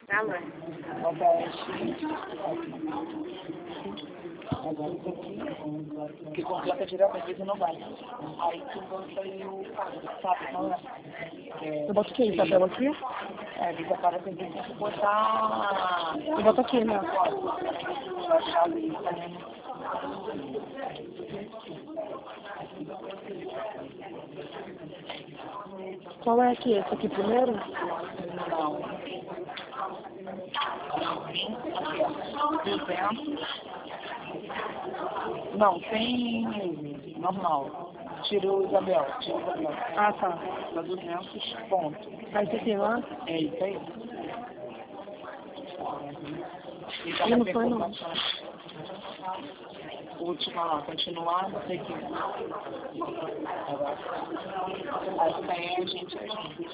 Ah, mãe. Bota X. Agora isso aqui, que completa diretamente, ele não vai. Aí tu bota aí o sabe, não é? Eu boto aqui, Isabela, aqui? É, ele aparece que tem que botar... Eu boto aqui, né? A chave também. Qual é aqui? Esse aqui primeiro? Não. Aqui, ó. 200. Não, tem normal. Tira o Isabel. Ah, tá. Dá 200 pontos. Aí esse aqui, lá? É isso aí. Ele não foi, não. Última lá, continuar, não sei o que. Aí tem a gente aqui.